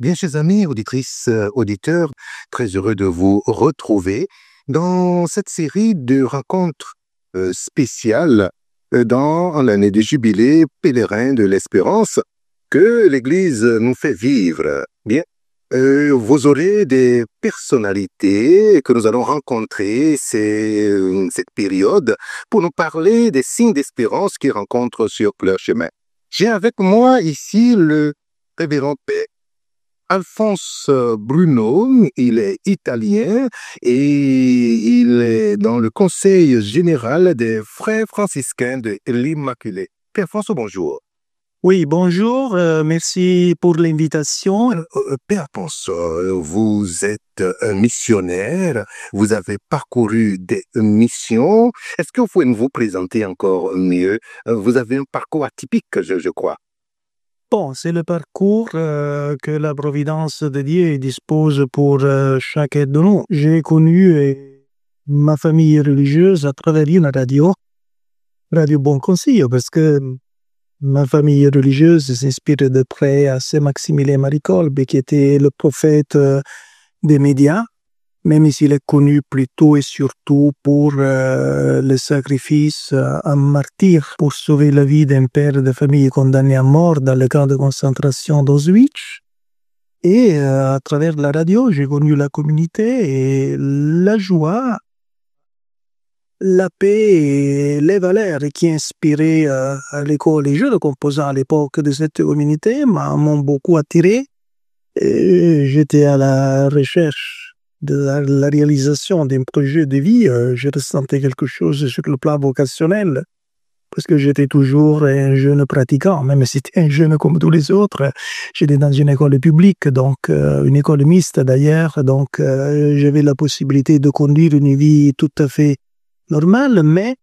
Bien, chers amis, auditrices, auditeurs, très heureux de vous retrouver dans cette série de rencontres spéciales dans l'année du jubilé pèlerin de l'Espérance que l'Église nous fait vivre. Bien, vous aurez des personnalités que nous allons rencontrer cette période pour nous parler des signes d'espérance qu'ils rencontrent sur leur chemin. J'ai avec moi ici le révérend Père Alphonse Bruno. Il est italien et il est dans le conseil général des frères franciscains de l'Immaculée. Père Alphonse, bonjour. Oui, bonjour, merci pour l'invitation. Père Alphonse, vous êtes un missionnaire, vous avez parcouru des missions. Est-ce que vous pouvez vous présenter encore mieux? Vous avez un parcours atypique, je crois. Bon, c'est le parcours que la providence de Dieu dispose pour chacun de nous. J'ai connu ma famille religieuse à travers une Radio Bon Conseil, parce que ma famille religieuse s'inspire de près à Saint-Maximilien Marie Kolbe, qui était le prophète des médias, même s'il est connu plutôt et surtout pour le sacrifice en martyr pour sauver la vie d'un père de famille condamné à mort dans le camp de concentration d'Auschwitz. Et à travers la radio, j'ai connu la communauté et la joie, la paix et les valeurs qui inspiraient à l'école et jeunes composants à l'époque de cette communauté m'ont beaucoup attiré. Et j'étais à la recherche de la réalisation d'un projet de vie. Je ressentais quelque chose sur le plan vocationnel parce que j'étais toujours un jeune pratiquant, même si c'était un jeune comme tous les autres. J'étais dans une école publique, donc une école mixte d'ailleurs, donc j'avais la possibilité de conduire une vie tout à fait normal, mais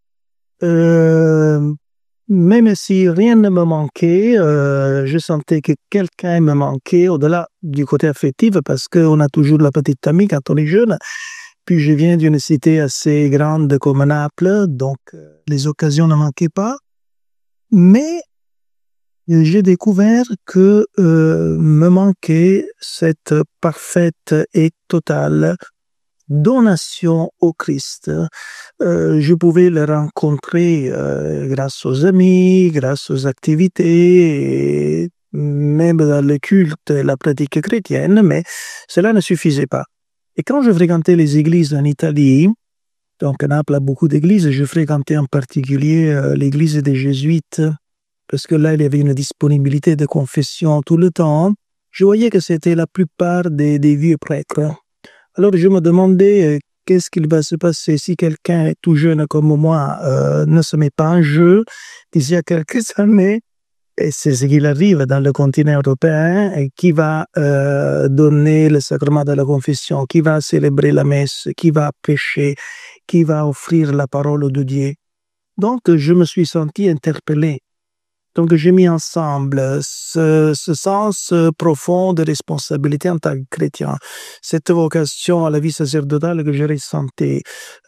même si rien ne me manquait, je sentais que quelqu'un me manquait au-delà du côté affectif, parce qu'on a toujours la petite amie quand on est jeune. Puis je viens d'une cité assez grande comme Naples, donc les occasions ne manquaient pas. Mais j'ai découvert que me manquait cette parfaite et totale donation au Christ. Je pouvais le rencontrer grâce aux amis, grâce aux activités, et même dans le culte et la pratique chrétienne, mais cela ne suffisait pas. Et quand je fréquentais les églises en Italie, donc Naples a beaucoup d'églises, je fréquentais en particulier l'église des Jésuites, parce que là, il y avait une disponibilité de confession tout le temps. Je voyais que c'était la plupart des vieux prêtres. Alors je me demandais qu'est-ce qu'il va se passer si quelqu'un tout jeune comme moi ne se met pas en jeu d'ici à quelques années, et c'est ce qu'il arrive dans le continent européen, et qui va donner le sacrement de la confession, qui va célébrer la messe, qui va prêcher, qui va offrir la parole de Dieu. Donc je me suis senti interpellé. Donc j'ai mis ensemble ce sens profond de responsabilité en tant que chrétien, cette vocation à la vie sacerdotale que je ressentais,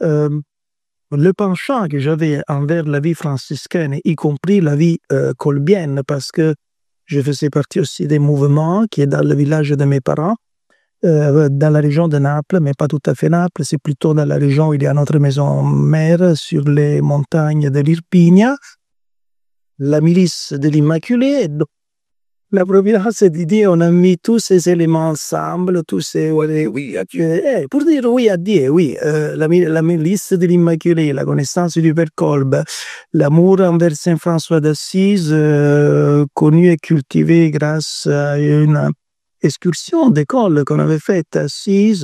le penchant que j'avais envers la vie franciscaine, y compris la vie colbienne, parce que je faisais partie aussi des mouvements qui est dans le village de mes parents, dans la région de Naples, mais pas tout à fait Naples, c'est plutôt dans la région où il y a notre maison mère, sur les montagnes de l'Irpinia, la milice de l'Immaculée. La providence de Dieu, on a mis tous ces éléments ensemble, tous ces... Oui, à Dieu. pour dire oui à Dieu, oui. La milice de l'Immaculée, la connaissance du Père Kolbe, l'amour envers Saint François d'Assise, connu et cultivé grâce à une excursion d'école qu'on avait faite à Assise,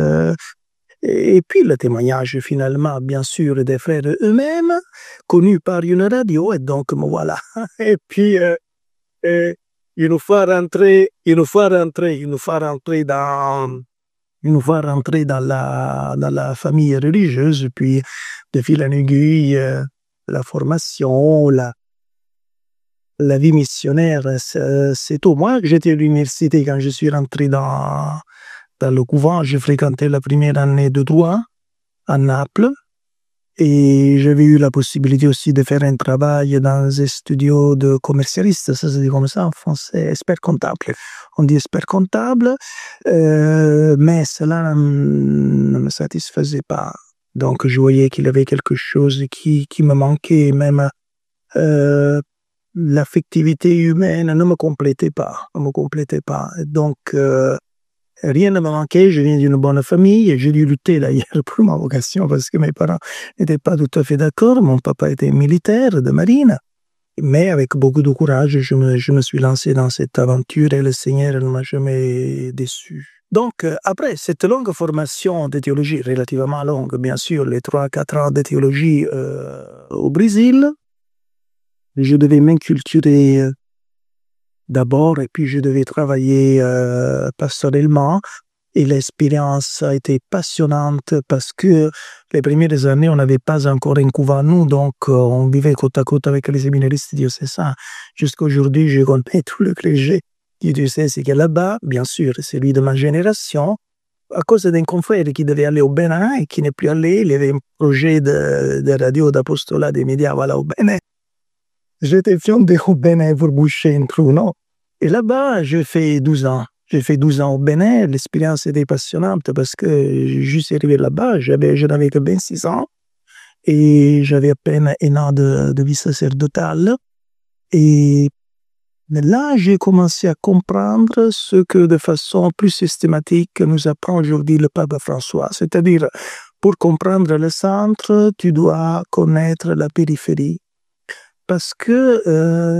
et puis le témoignage finalement, bien sûr, des frères eux-mêmes, connus par une radio, et donc me voilà. Et puis, il nous faut rentrer dans la famille religieuse, puis de fil en aiguille, la formation, la vie missionnaire, c'est tout. Moi, j'étais à l'université quand je suis rentré dans le couvent. J'ai fréquenté la première année de droit à Naples. Et j'avais eu la possibilité aussi de faire un travail dans un studio de commercialiste, ça se dit comme ça en français, expert comptable. On dit expert comptable, mais cela ne me satisfaisait pas. Donc je voyais qu'il y avait quelque chose qui me manquait, même l'affectivité humaine ne me complétait pas, ne me complétait pas. Donc rien ne me manquait, je viens d'une bonne famille, j'ai dû lutter d'ailleurs pour ma vocation parce que mes parents n'étaient pas tout à fait d'accord. Mon papa était militaire de marine, mais avec beaucoup de courage, je me suis lancé dans cette aventure et le Seigneur ne m'a jamais déçu. Donc, après cette longue formation de théologie, relativement longue, bien sûr, les 3-4 ans de théologie au Brésil, je devais m'inculturer d'abord et puis je devais travailler pastoralement. Et l'expérience a été passionnante parce que les premières années, on n'avait pas encore un couvent nous, donc on vivait côte à côte avec les séminaristes diocésains. Jusqu'à aujourd'hui, je connais tout le clergé du diocèse qui est là-bas, bien sûr, c'est lui de ma génération. À cause d'un confrère qui devait aller au Bénin et qui n'est plus allé, il y avait un projet de radio, d'apostolat, des médias, voilà, au Bénin. J'étais fondé au Bénin pour boucher un trou, non? Et là-bas, j'ai fait 12 ans. J'ai fait 12 ans au Bénin. L'expérience était passionnante parce que juste arrivé là-bas, je n'avais que 26 ans et j'avais à peine un an de vie sacerdotale. Et là, j'ai commencé à comprendre ce que de façon plus systématique nous apprend aujourd'hui le pape François. C'est-à-dire, pour comprendre le centre, tu dois connaître la périphérie. Parce que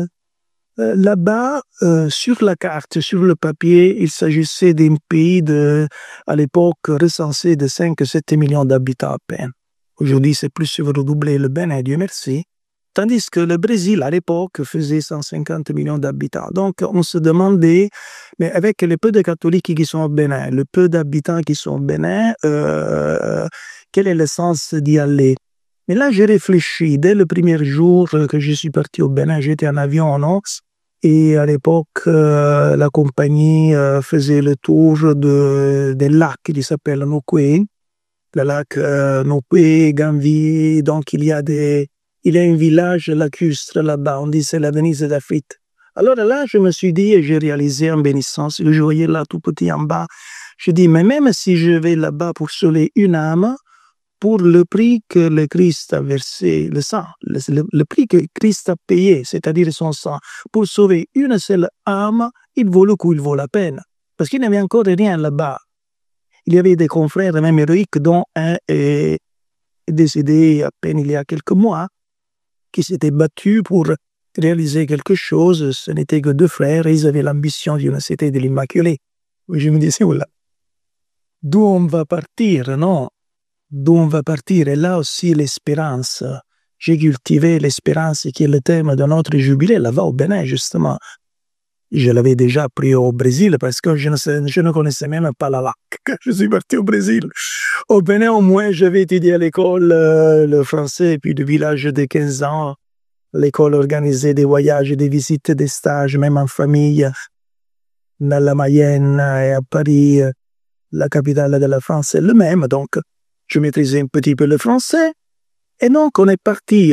là-bas, sur la carte, sur le papier, il s'agissait d'un pays à l'époque recensé de 5-7 millions d'habitants à peine. Aujourd'hui, c'est plus redoublé le Bénin, Dieu merci. Tandis que le Brésil, à l'époque, faisait 150 millions d'habitants. Donc, on se demandait, mais avec le peu de catholiques qui sont au Bénin, le peu d'habitants qui sont au Bénin, quel est le sens d'y aller? Mais là, j'ai réfléchi. Dès le premier jour que je suis parti au Bénin, j'étais en avion, non? Et à l'époque, la compagnie faisait le tour des lacs qui s'appellent Nokwe. Le lac Nokwe, Gamvi. Donc, il y a un village lacustre là-bas. On dit c'est la Venise d'Afrique. Alors là, je me suis dit, et j'ai réalisé en bénissant, ce que je voyais là tout petit en bas. Je dis, mais même si je vais là-bas pour sauver une âme, pour le prix que le Christ a versé, le sang, le prix que Christ a payé, c'est-à-dire son sang, pour sauver une seule âme, il vaut le coup, il vaut la peine. Parce qu'il n'y avait encore rien là-bas. Il y avait des confrères, même héroïques, dont un est décédé à peine il y a quelques mois, qui s'étaient battus pour réaliser quelque chose. Ce n'étaient que 2 frères et ils avaient l'ambition d'une cité de l'Immaculée. Je me disais, voilà, d'où on va partir, non? D'où on va partir. Et là aussi, l'espérance. J'ai cultivé l'espérance qui est le thème de notre jubilé là-bas au Bénin, justement. Je l'avais déjà appris au Brésil parce que je ne connaissais même pas la langue quand je suis parti au Brésil. Au Bénin, au moins, j'avais étudié à l'école le français, et puis du village de 15 ans, l'école organisait des voyages, des visites, des stages, même en famille, dans la Mayenne et à Paris, la capitale de la France, c'est le même. Donc, je maîtrisais un petit peu le français. Et donc, on est parti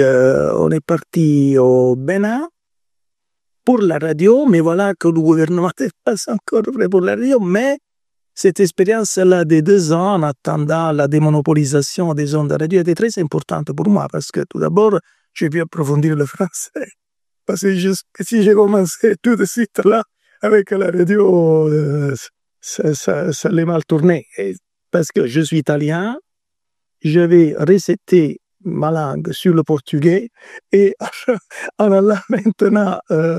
au Bénin pour la radio, mais voilà que le gouvernement n'est pas encore prêt pour la radio. Mais cette expérience-là de 2 ans, en attendant la démonopolisation des ondes de radio, était très importante pour moi parce que tout d'abord, j'ai pu approfondir le français. Parce que si j'ai commencé tout de suite là, avec la radio, ça allait mal tourner. Et parce que je suis italien, j'avais reseté ma langue sur le portugais et en allant maintenant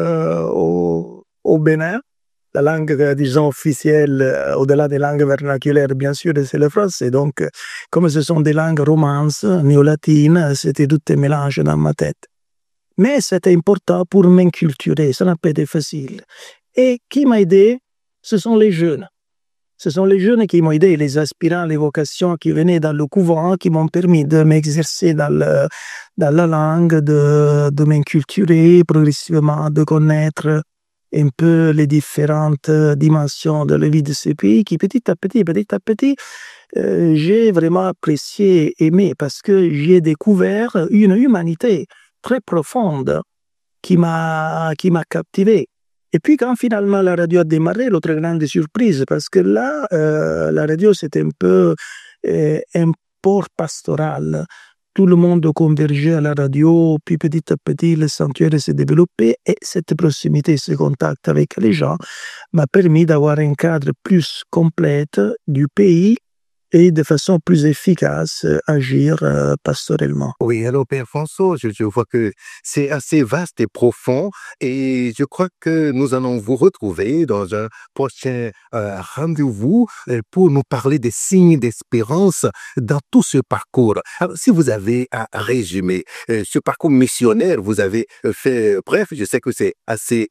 au Bénin, la langue, disons, officielle, au-delà des langues vernaculaires, bien sûr, c'est le français. Donc, comme ce sont des langues romances, néo-latines, c'était tout un mélange dans ma tête. Mais c'était important pour m'inculturer, ça n'a pas été facile. Et qui m'a aidé? Ce sont les jeunes. Ce sont les jeunes qui m'ont aidé, les aspirants, les vocations qui venaient dans le couvent, qui m'ont permis de m'exercer dans la langue, de m'inculturer progressivement, de connaître un peu les différentes dimensions de la vie de ce pays qui petit à petit j'ai vraiment apprécié, aimé, parce que j'ai découvert une humanité très profonde qui m'a captivé. Et puis quand finalement la radio a démarré, l'autre grande surprise, parce que là, la radio c'était un peu un port pastoral. Tout le monde convergeait à la radio, puis petit à petit le sanctuaire s'est développé et cette proximité, ce contact avec les gens m'a permis d'avoir un cadre plus complète du pays et de façon plus efficace agir pastorellement. Oui, alors Père François, je vois que c'est assez vaste et profond et je crois que nous allons vous retrouver dans un prochain rendez-vous pour nous parler des signes d'espérance dans tout ce parcours. Alors, si vous avez à résumer ce parcours missionnaire, vous avez fait, bref, je sais que c'est assez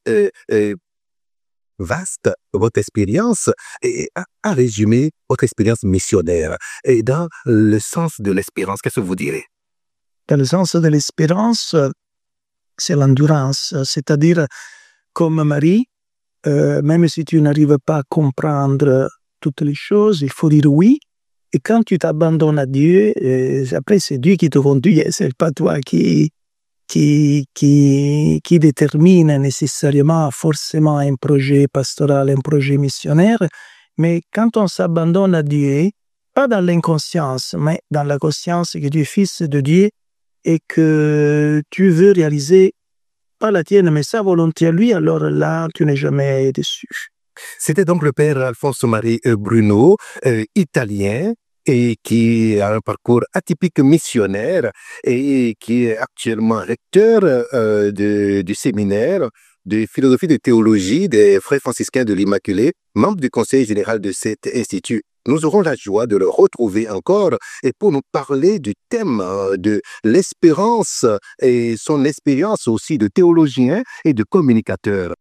vaste, votre expérience, et à résumer votre expérience missionnaire. Et dans le sens de l'espérance, qu'est-ce que vous direz? Dans le sens de l'espérance, c'est l'endurance, c'est-à-dire comme Marie, même si tu n'arrives pas à comprendre toutes les choses, il faut dire oui. Et quand tu t'abandonnes à Dieu, après c'est Dieu qui te conduit, c'est pas toi qui détermine nécessairement, forcément un projet pastoral, un projet missionnaire. Mais quand on s'abandonne à Dieu, pas dans l'inconscience, mais dans la conscience que tu es fils de Dieu et que tu veux réaliser pas la tienne, mais sa volonté à lui, alors là, tu n'es jamais déçu. C'était donc le père Alfonso-Marie Bruno, italien, et qui a un parcours atypique missionnaire et qui est actuellement recteur du séminaire de philosophie de théologie des Frères franciscains de l'Immaculée, membre du conseil général de cet institut. Nous aurons la joie de le retrouver encore et pour nous parler du thème de l'espérance et son expérience aussi de théologien et de communicateur.